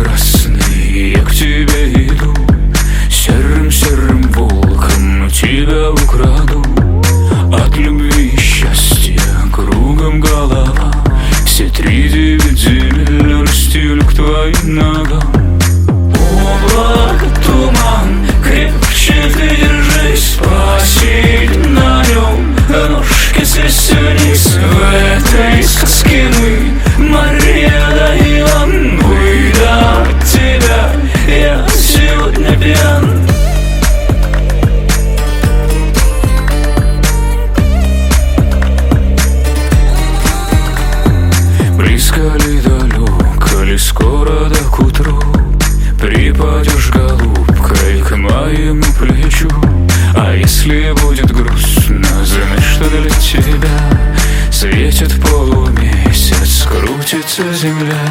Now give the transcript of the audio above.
прекрасный, я к тебе иду. Серым-серым волком тебя украду. От любви и счастья кругом голова. Все 3-9 земель расстелю к твоим ногам. Облако, туман, крепче ты держись, посидим на нем, ножки свесить вниз. В этой сказке мы, Мария да Иван. Выйду от тебя, я сегодня пьян. Близко ли, далеко ли, скоро да к утру припадешь голубкой к моему плечу. А если будет грустно, знай, что для тебя светит полумесяц, крутится земля.